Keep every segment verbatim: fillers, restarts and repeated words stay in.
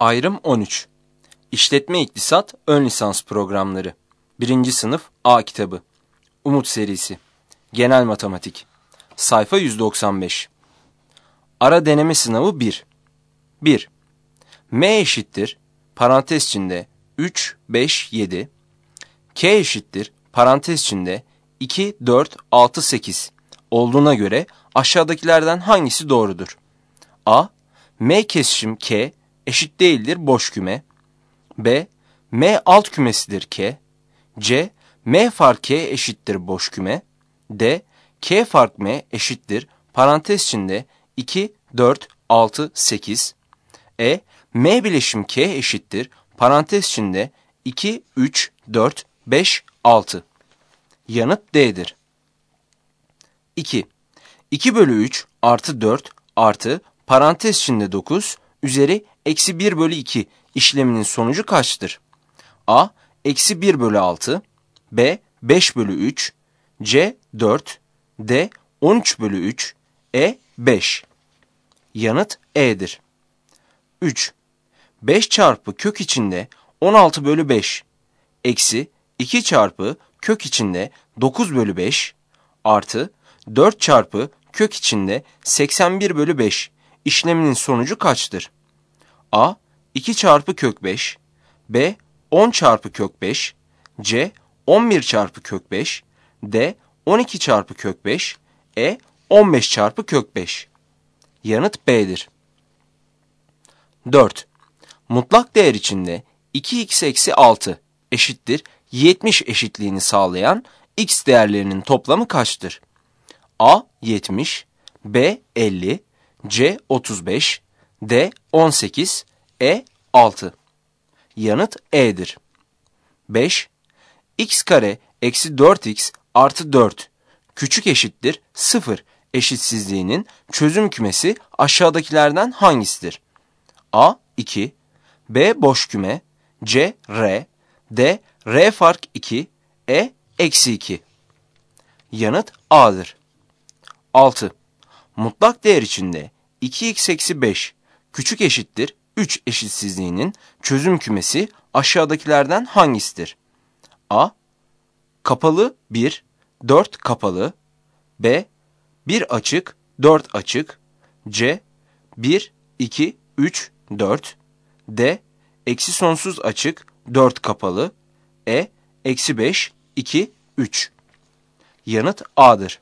Ayrım on üç. İşletme İktisat Ön Lisans Programları. birinci Sınıf A Kitabı. Umut Serisi. Genel Matematik. Sayfa yüz doksan beş. Ara deneme sınavı bir. bir. M eşittir, parantez içinde üç, beş, yedi. K eşittir, parantez içinde iki, dört, altı, sekiz olduğuna göre aşağıdakilerden hangisi doğrudur? A. M kesişim K eşit değildir boş küme. B. M alt kümesidir K. C. M fark K eşittir boş küme. D. K fark M eşittir parantez içinde iki, dört, altı, sekiz. E. M bileşim K eşittir parantez içinde iki, üç, dört, beş, altı. Yanıt D'dir. iki. iki bölü üç artı dört artı parantez içinde dokuz üzeri eksi bir bölü iki işleminin sonucu kaçtır? A. Eksi bir bölü altı. B. beş bölü üç. C. dört. D. on üç bölü üç. E. beş. Yanıt E'dir. üç. beş çarpı kök içinde on altı bölü beş eksi iki çarpı kök içinde dokuz bölü beş artı dört çarpı kök içinde seksen bir bölü beş işleminin sonucu kaçtır? A. iki çarpı kök beş. B. on çarpı kök beş. C. on bir çarpı kök beş. D. on iki çarpı kök beş. E. on beş çarpı kök beş. Yanıt B'dir. dört. Mutlak değer içinde iki x eksi altı eşittir yetmiş eşitliğini sağlayan x değerlerinin toplamı kaçtır? A. yetmiş. B. elli. C. otuz beş. D. on sekiz. E. altı. Yanıt E'dir. beş. X kare eksi dört x artı dört küçük eşittir sıfır eşitsizliğinin çözüm kümesi aşağıdakilerden hangisidir? A. iki. B. Boş küme. C. R. D. R fark iki. E. Eksi iki. Yanıt A'dır. altı. Mutlak değer içinde iki x eksi beş küçük eşittir üç eşitsizliğinin çözüm kümesi aşağıdakilerden hangisidir? A. Kapalı bir, dört kapalı. B. bir açık, dört açık. C. bir, iki, üç, dört. D. Eksi sonsuz açık, dört kapalı. E. Eksi beş, iki, üç. Yanıt A'dır.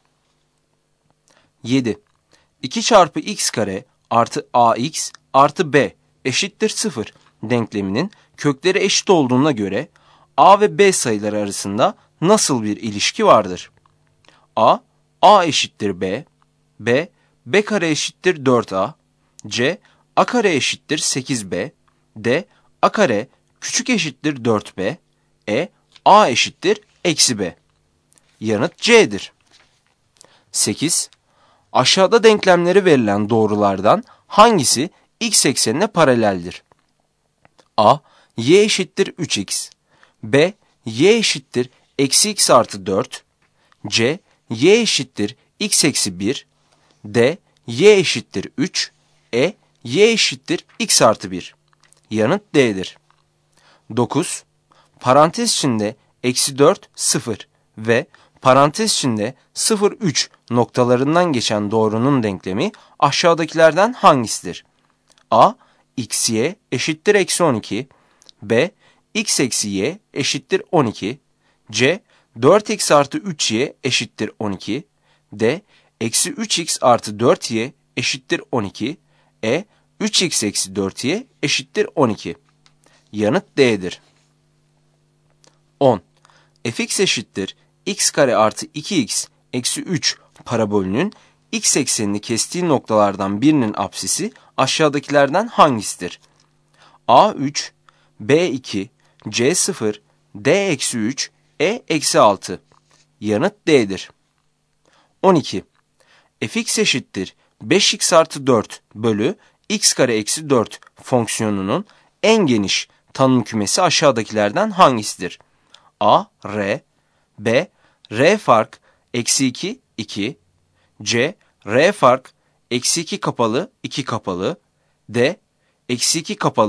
yedi. iki çarpı x kare artı ax artı b eşittir sıfır denkleminin kökleri eşit olduğuna göre a ve b sayıları arasında nasıl bir ilişki vardır? A. A eşittir b. B. B kare eşittir dört a. C. A kare eşittir sekiz b. D. A kare küçük eşittir dört b. E. A eşittir eksi b. Yanıt C'dir. sekiz. Aşağıda denklemleri verilen doğrulardan hangisi x eksenine paraleldir? A. Y eşittir üç x. B. Y eşittir eksi x artı dört. C. Y eşittir x eksi bir. D. Y eşittir üç. E. Y eşittir x artı bir. Yanıt D'dir. dokuz. Parantez içinde eksi dört, sıfır ve parantez içinde sıfır, üç noktalarından geçen doğrunun denklemi aşağıdakilerden hangisidir? A. Xy eşittir eksi on iki. B. X eksi y eşittir on iki. C. dört x artı üç y eşittir on iki. D. Eksi üç x artı dört y eşittir on iki. E. üç x eksi dört y eşittir on iki. Yanıt D'dir. on. Fx eşittir x kare artı iki x eksi üç parabolünün x eksenini kestiği noktalardan birinin apsisi aşağıdakilerden hangisidir? A üç, B iki, C sıfır, D eksi üç, E eksi altı. Yanıt D'dir. on iki. Fx eşittir beş x artı dört bölü x kare eksi dört fonksiyonunun en geniş tanım kümesi aşağıdakilerden hangisidir? A, R. B, R fark eksi iki, iki. C, R fark eksi iki kapalı, iki kapalı. D, eksi iki kapalı,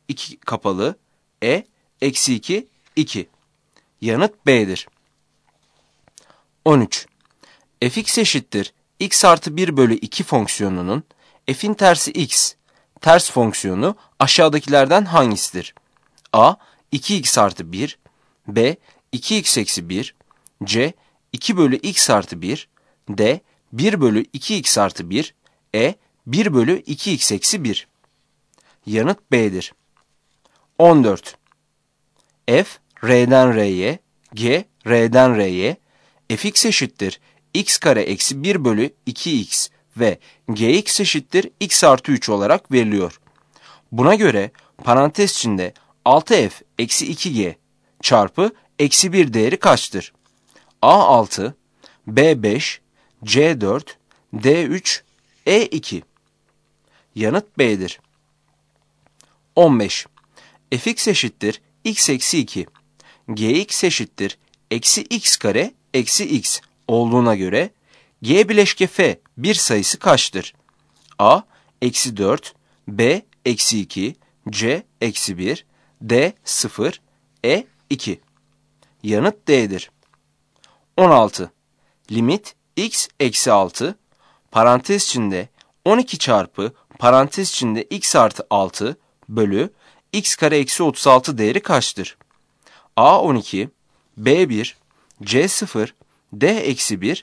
iki kapalı, E, eksi iki, iki. Yanıt B'dir. on üç. Fx eşittir x artı bir bölü iki fonksiyonunun f'in tersi x, ters fonksiyonu aşağıdakilerden hangisidir? A, iki x artı bir, B, iki x eksi bir, C, iki bölü x artı bir, D, bir bölü iki x artı bir, E, bir bölü iki x eksi bir. Yanıt B'dir. on dört. F, R'den R'ye, G, R'den R'ye, fx eşittir x kare eksi bir bölü iki x ve gx eşittir x artı üç olarak veriliyor. Buna göre parantez içinde altı f eksi iki g çarpı eksi bir değeri kaçtır? A altı, B beş, C dört, D üç, E iki. Yanıt B'dir. on beş. Fx eşittir x eksi iki, gx eşittir eksi x kare eksi x olduğuna göre g bileşke f bir sayısı kaçtır? A, eksi dört, B, eksi iki, C, eksi bir, D, sıfır, E, iki. Yanıt D'dir. on altı. Limit x eksi altı, parantez içinde on iki çarpı parantez içinde x artı altı bölü x kare eksi otuz altı değeri kaçtır? A on iki, B bir, C sıfır, D eksi bir,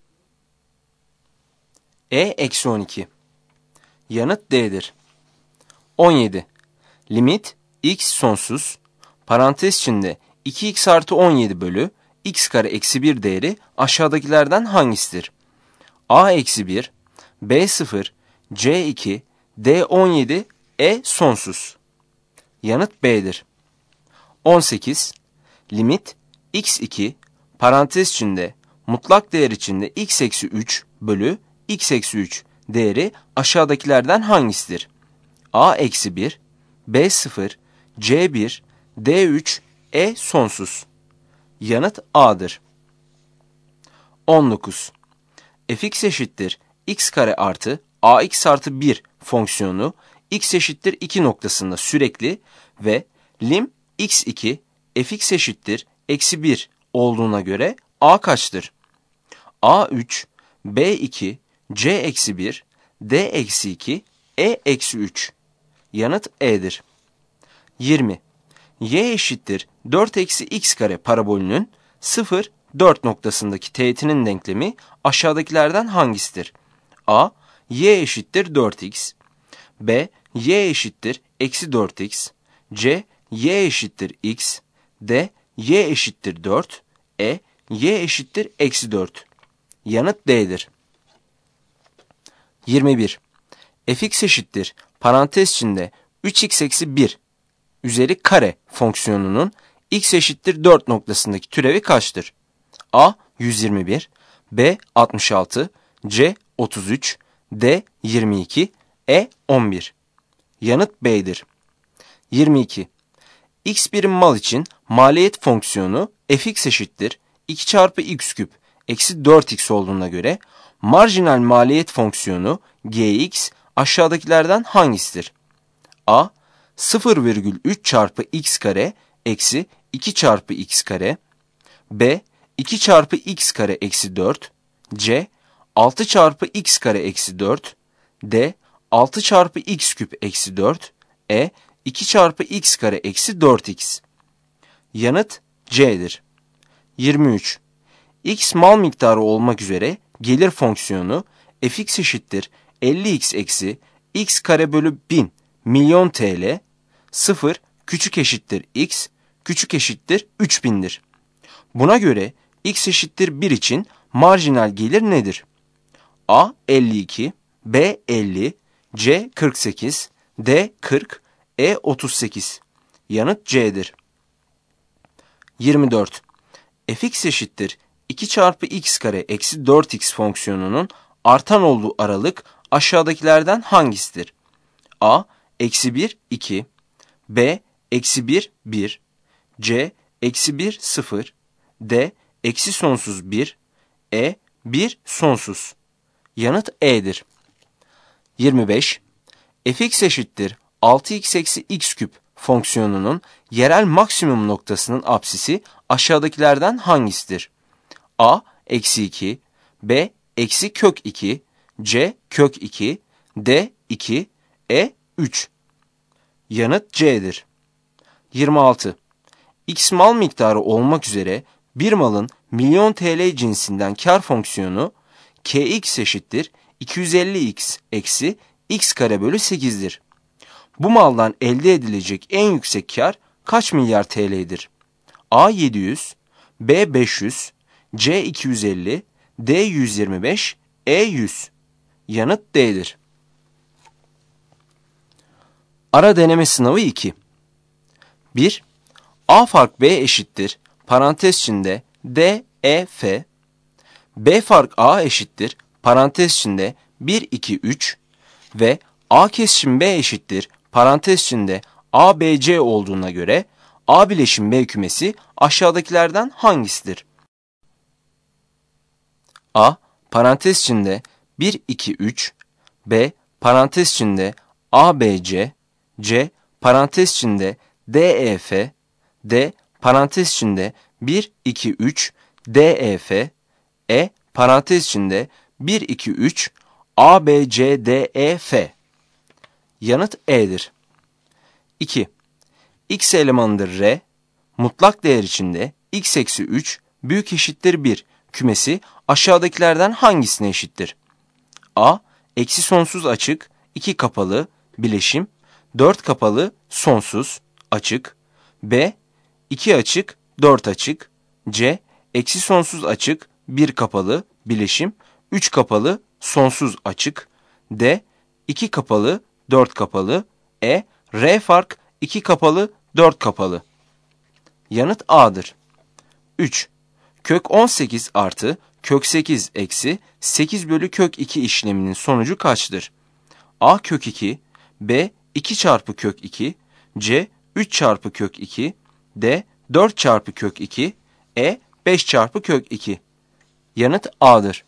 E eksi on iki. Yanıt D'dir. on yedi. Limit x sonsuz, parantez içinde iki x artı on yedi bölü x kare eksi bir değeri aşağıdakilerden hangisidir? A eksi bir, B sıfır, C iki, D on yedi, E sonsuz. Yanıt B'dir. on sekiz. Limit x iki, parantez içinde mutlak değer içinde x eksi üç bölü x eksi üç değeri aşağıdakilerden hangisidir? A eksi bir, B sıfır, C bir, D üç, E sonsuz. Yanıt A'dır. on dokuz. Fx eşittir x kare artı ax artı bir fonksiyonu x eşittir iki noktasında sürekli ve lim x iki fx eşittir eksi bir olduğuna göre a kaçtır? A üç, B iki, C eksi bir, D eksi iki, E eksi üç. Yanıt E'dir. yirmi. Y eşittir dört eksi x kare parabolünün sıfır, dört noktasındaki teğetinin denklemi aşağıdakilerden hangisidir? A, y eşittir dört x, B, y eşittir eksi dört x, C, y eşittir x, D, y eşittir dört, E, y eşittir eksi dört. Yanıt D'dir. yirmi bir. Fx eşittir parantez içinde üç x eksi bir üzeri kare fonksiyonunun x eşittir dört noktasındaki türevi kaçtır? A yüz yirmi bir, B altmış altı, C otuz üç, D yirmi iki, E on bir. Yanıt B'dir. yirmi iki. X birim mal için maliyet fonksiyonu fx eşittir iki çarpı x küp eksi dört x olduğuna göre marjinal maliyet fonksiyonu gx aşağıdakilerden hangisidir? A sıfır virgül üç çarpı x kare eksi iki çarpı x kare, B iki çarpı x kare eksi dört, C altı çarpı x kare eksi dört, D altı çarpı x küp eksi dört, E iki çarpı x kare eksi dört x. Yanıt C'dir. yirmi üç. X mal miktarı olmak üzere gelir fonksiyonu fx eşittir elli x eksi x kare bölü bin milyon TL, sıfır küçük eşittir x, küçük eşittir üç bin'dir. Buna göre x eşittir bir için marjinal gelir nedir? A elli iki, B elli, C kırk sekiz, D kırk, E otuz sekiz. Yanıt C'dir. yirmi dört. Fx eşittir iki çarpı x kare eksi dört x fonksiyonunun artan olduğu aralık aşağıdakilerden hangisidir? A eksi bir, iki, B eksi bir, bir, C eksi bir, sıfır, D eksi sonsuz bir, E bir sonsuz. Yanıt E'dir. yirmi beş. Fx eşittir altı x eksi x küp fonksiyonunun yerel maksimum noktasının apsisi aşağıdakilerden hangisidir? A eksi iki, B eksi kök iki, C kök iki, D iki, E üç. Yanıt C'dir. yirmi altı. X mal miktarı olmak üzere bir malın milyon T L cinsinden kar fonksiyonu Kx eşittir iki yüz elli x eksi x kare bölü sekiz'dir. Bu maldan elde edilecek en yüksek kar kaç milyar T L'dir? A yedi yüz, B beş yüz, C iki yüz elli, D yüz yirmi beş, E yüz. Yanıt D'dir. Ara deneme sınavı iki. bir. A fark B eşittir parantez içinde D, E, F. B fark A eşittir parantez içinde bir, iki, üç ve A kesişim B eşittir parantez içinde A, B, C olduğuna göre A bileşim B kümesi aşağıdakilerden hangisidir? A parantez içinde bir, iki, üç, B parantez içinde A, B, C, C parantez içinde D, E, F, D parantez içinde bir, iki, üç, D, E, F, E parantez içinde bir, iki, üç, A, B, C, D, E, F. Yanıt E'dir. iki. X elemanıdır R, mutlak değer içinde x eksi üç büyük eşittir bir kümesi aşağıdakilerden hangisine eşittir? A, eksi sonsuz açık, iki kapalı, bileşim, dört kapalı, sonsuz, açık. B, iki açık, dört açık. C, eksi sonsuz açık, bir kapalı, bileşim, üç kapalı, sonsuz açık. D, iki kapalı, dört kapalı. E, R fark, iki kapalı, dört kapalı. Yanıt A'dır. üç. Kök on sekiz artı kök sekiz eksi sekiz bölü kök iki işleminin sonucu kaçtır? A kök iki, B iki çarpı kök iki, C üç çarpı kök iki, D dört çarpı kök iki, E beş çarpı kök iki. Yanıt A'dır.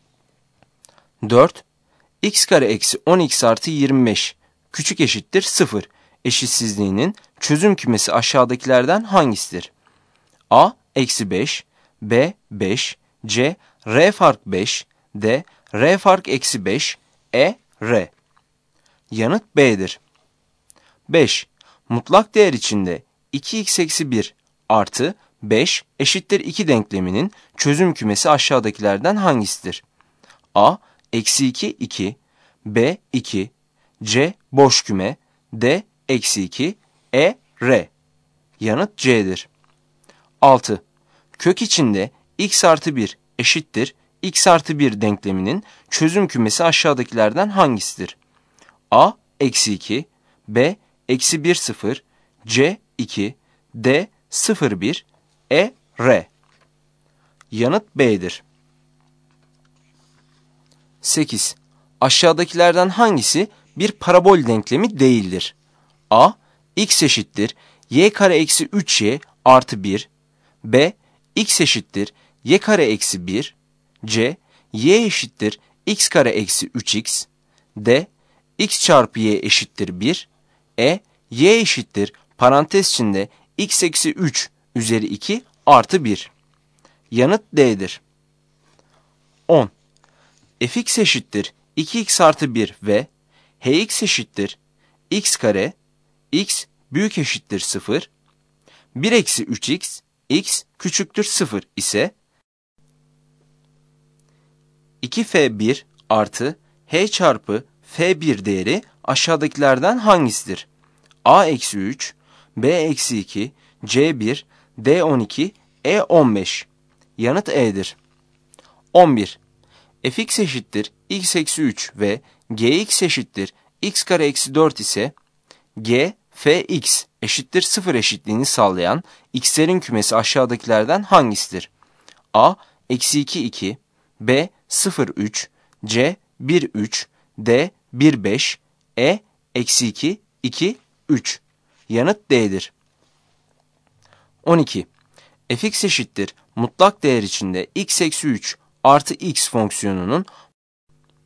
dört. X kare eksi on x artı yirmi beş küçük eşittir sıfır eşitsizliğinin çözüm kümesi aşağıdakilerden hangisidir? A eksi beş, B beş, C R fark beş, D R fark eksi beş, E R. Yanıt B'dir. beş. Mutlak değer içinde iki x eksi bir artı beş eşittir iki denkleminin çözüm kümesi aşağıdakilerden hangisidir? A eksi iki, iki, B iki, C boş küme, D eksi iki, E R. Yanıt C'dir. altı. Kök içinde x artı bir eşittir x artı bir denkleminin çözüm kümesi aşağıdakilerden hangisidir? A eksi iki, B eksi bir sıfır, C iki, D sıfır bir, E R. Yanıt B'dir. sekiz. Aşağıdakilerden hangisi bir parabol denklemi değildir? A x eşittir y kare eksi üç y artı bir, B x eşittir y kare eksi bir, C y eşittir x kare eksi üç x, D x çarpı y eşittir bir, E y eşittir parantez içinde x eksi üç üzeri iki artı bir. Yanıt D'dir. on. Fx eşittir iki x artı bir ve hx eşittir x kare, x büyük eşittir sıfır, bir eksi üç x, x küçüktür sıfır ise iki f bir artı h çarpı f bir değeri aşağıdakilerden hangisidir? A eksi üç, B eksi iki, C bir, D on iki, E on beş. Yanıt E'dir. on bir. Fx eşittir x eksi üç ve gx eşittir x kare eksi dört ise g, fx eşittir sıfır eşitliğini sağlayan x'lerin kümesi aşağıdakilerden hangisidir? A eksi iki, iki, B sıfır üç, C bir üç, D bir beş, E eksi iki, iki üç. Yanıt D'dir. on iki. Fx eşittir mutlak değer içinde x eksi üç artı x fonksiyonunun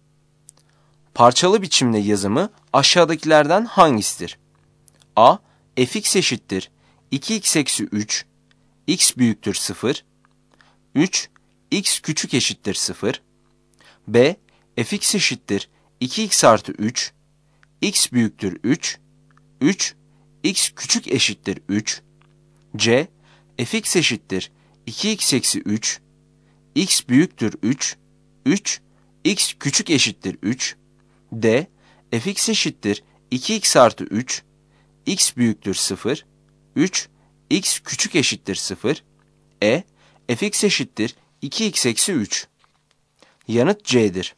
parçalı biçimde yazımı aşağıdakilerden hangisidir? A fx eşittir iki x eksi üç, x büyüktür sıfır, üç, x küçük eşittir sıfır, b, fx eşittir iki x artı üç, x büyüktür üç, üç, x küçük eşittir üç, c, fx eşittir iki x eksi üç, x büyüktür üç, üç, x küçük eşittir üç, d, fx eşittir iki x artı üç, x büyüktür sıfır, üç, x küçük eşittir sıfır, e, fx eşittir iki x eksi üç. Yanıt C'dir.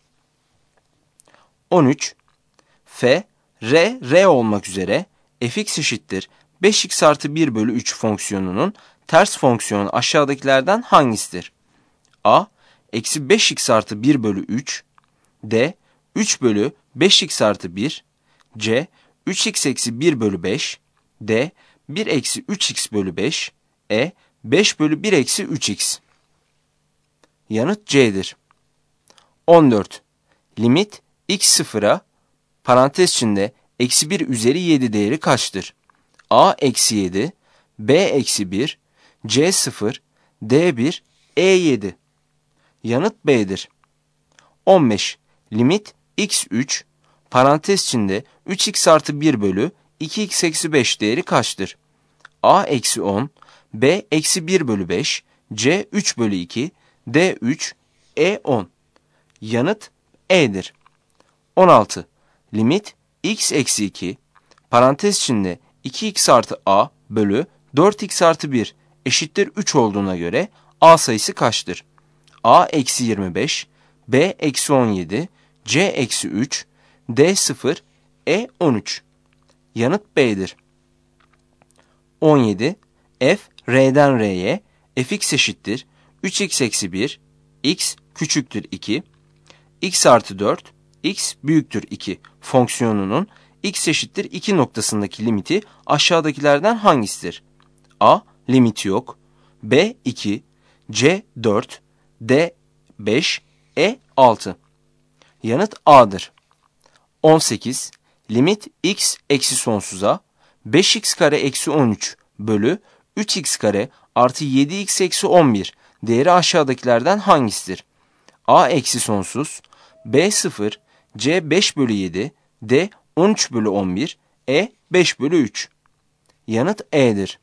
on üç. F, R, R olmak üzere fx eşittir beş x artı bir bölü üç fonksiyonunun ters fonksiyonu aşağıdakilerden hangisidir? A, eksi beş x artı bir bölü üç, D, üç bölü beş x artı bir, C, üç x eksi bir bölü beş, D, bir eksi üç x bölü beş, E, beş bölü bir eksi üç x. Yanıt C'dir. on dört. Limit x sıfıra, parantez içinde eksi bir üzeri yedi değeri kaçtır? A eksi yedi, B eksi bir, C sıfır, D bir, E yedi. Yanıt B'dir. on beş. Limit x üç, parantez içinde üç x artı bir bölü iki x eksi beş değeri kaçtır? A eksi on, B eksi bir bölü beş, C üç bölü iki, D üç, E on. Yanıt E'dir. on altı. Limit x eksi iki, parantez içinde iki x artı a bölü dört x artı bir eşittir üç olduğuna göre a sayısı kaçtır? A eksi yirmi beş, B eksi on yedi, C eksi üç, D sıfır, E on üç. Yanıt B'dir. on yedi. F, R'den R'ye, fx eşittir üç x eksi bir, x küçüktür iki, x artı dört, x büyüktür iki fonksiyonunun x eşittir iki noktasındaki limiti aşağıdakilerden hangisidir? A, limiti yok, B iki, C dört, D beş, E altı. Yanıt A'dır. on sekiz. Limit x eksi sonsuza, beş x kare eksi on üç bölü üç x kare artı yedi x eksi on bir değeri aşağıdakilerden hangisidir? A eksi sonsuz, B sıfır, C beş bölü yedi, D on üç bölü on bir, E beş bölü üç. Yanıt E'dir.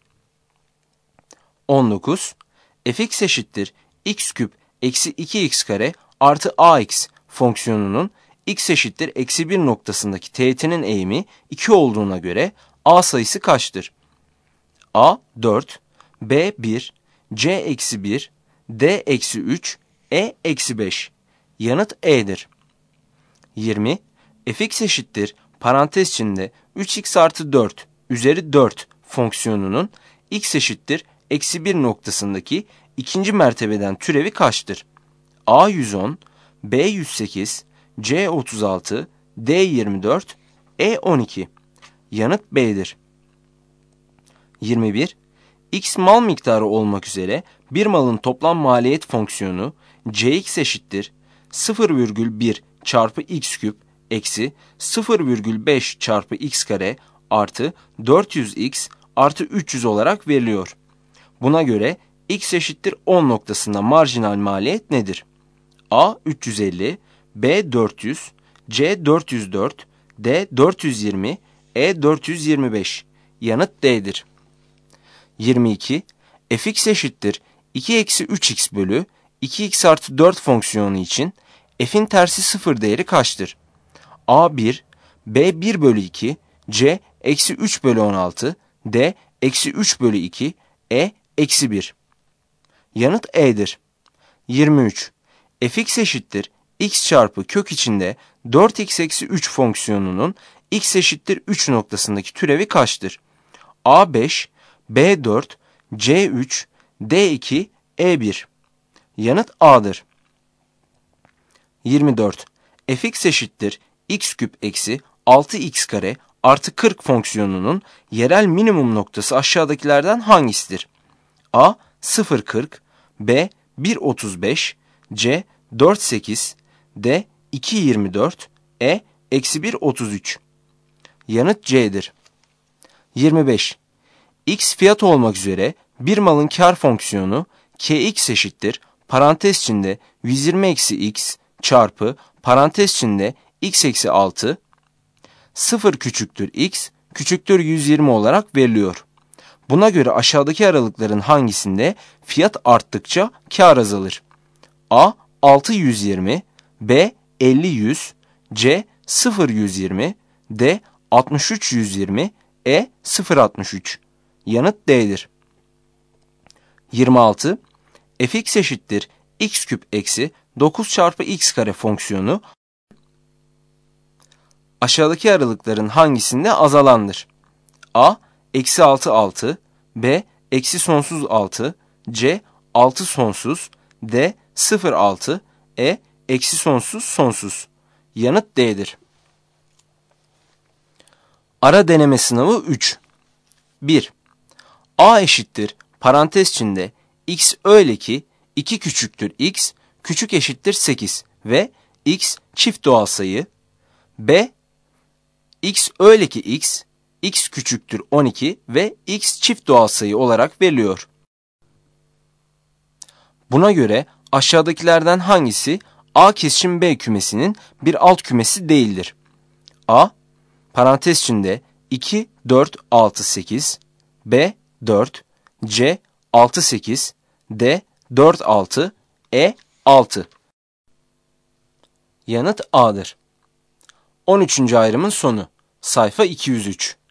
on dokuz. Fx eşittir x küp eksi iki x kare artı ax fonksiyonunun x eşittir eksi bir noktasındaki teğetinin eğimi iki olduğuna göre a sayısı kaçtır? A dört, B bir, C eksi bir, D eksi üç, E eksi beş. Yanıt E'dir. yirmi. Fx eşittir parantez içinde üç x artı dört üzeri dört fonksiyonunun x eşittir eksi bir noktasındaki ikinci mertebeden türevi kaçtır? A yüz on, B yüz sekiz, C otuz altı, D yirmi dört, E on iki. Yanıt B'dir. yirmi bir. X mal miktarı olmak üzere bir malın toplam maliyet fonksiyonu Cx eşittir sıfır virgül bir çarpı x küp eksi sıfır virgül beş çarpı x kare artı dört yüz x artı üç yüz olarak veriliyor. Buna göre x eşittir on noktasında marjinal maliyet nedir? A üç yüz elli, B dört yüz, C dört yüz dört, D dört yüz yirmi, E dört yüz yirmi beş. Yanıt D'dir. yirmi iki. Fx eşittir iki eksi üç x bölü iki x artı dört fonksiyonu için f'in tersi sıfır değeri kaçtır? A bir, B bir bölü iki, C eksi üç bölü on altı, D eksi üç bölü iki, E eksi bir. Yanıt E'dir. yirmi üç. Fx eşittir x çarpı kök içinde dört x eksi üç fonksiyonunun x eşittir üç noktasındaki türevi kaçtır? A beş, B dört, C üç, D iki, E bir. Yanıt A'dır. yirmi dört. Fx eşittir x küp eksi altı x kare artı kırk fonksiyonunun yerel minimum noktası aşağıdakilerden hangisidir? A sıfır virgül kırk, B bir virgül otuz beş, C dört virgül sekiz, D iki virgül yirmi dört, E eksi bir virgül otuz üç. Yanıt C'dir. yirmi beş. X fiyat olmak üzere bir malın kar fonksiyonu Kx eşittir parantez içinde yüz yirmi eksi x çarpı parantez içinde x eksi altı sıfır küçüktür x küçüktür yüz yirmi olarak veriliyor. Buna göre aşağıdaki aralıkların hangisinde fiyat arttıkça kar azalır? A. altı yüz yirmi, B. elli yüz, C. sıfır yüz yirmi, D. altmış üç yüz yirmi, E. sıfır altmış üç. Yanıt D'dir. yirmi altı. Fx eşittir x küp eksi dokuz çarpı x kare fonksiyonu aşağıdaki aralıkların hangisinde azalandır? A. Eksi altı altı, B. Eksi sonsuz altı, C. altı sonsuz, D. sıfır altı, E. Eksi sonsuz sonsuz. Yanıt D'dir. Ara deneme sınavı üç. bir. A eşittir parantez içinde x öyle ki iki küçüktür x küçük eşittir sekiz ve x çift doğal sayı. B. X öyle ki x x küçüktür on iki ve x çift doğal sayı olarak veriliyor. Buna göre aşağıdakilerden hangisi A kesişim B kümesinin bir alt kümesi değildir? A. Parantez içinde iki, dört, altı, sekiz, B. dört, C. altı, sekiz, D. dört, altı, E. altı. Yanıt A'dır. on üçüncü ayrımın sonu. Sayfa iki yüz üç.